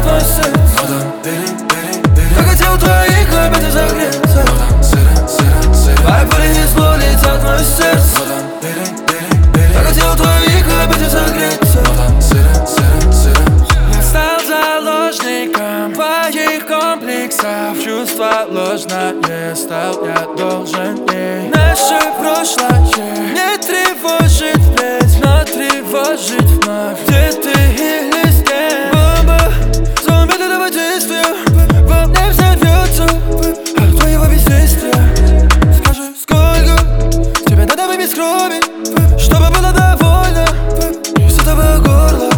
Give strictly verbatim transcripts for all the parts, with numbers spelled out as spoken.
твой сердце. Вода, бери, бери, бери. Я хотел в твоих объятиях согреться. Вода, сыра, сыра, сыра. Твои пыли из лица твое сердце. Вода, бери, бери, бери. Я хотел в твоих объятиях согреться. Вода, сыра, сыра, сыра. Я стал заложником твоих комплексов. Чувства ложное стал я должен ей. Наше прошлое не тревожит впредь, но тревожит вновь. Где ты или с кем? Бомба, зомби этого действия во мне взорвется от твоего бездействия. Скажи, сколько тебе надо выпить крови, чтобы было довольно из этого горла?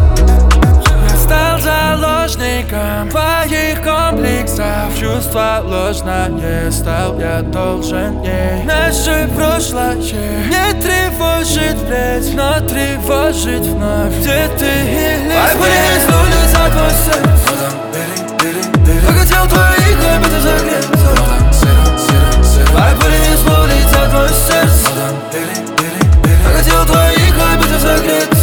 Заложником твоих комплексов. Чувства ложное стал я должен ей. Наше прошлое не тревожит впредь, но тревожит вновь. Где ты или с кем? Твои лица твой сердце. Вода, бери, бери, бери. Я хотел в твоих объятиях согреться. Вода, сыра, сыра, сыра. Твои лица твой сердце. Вода, бери, бери, бери. Я хотел в твоих объятиях согреться.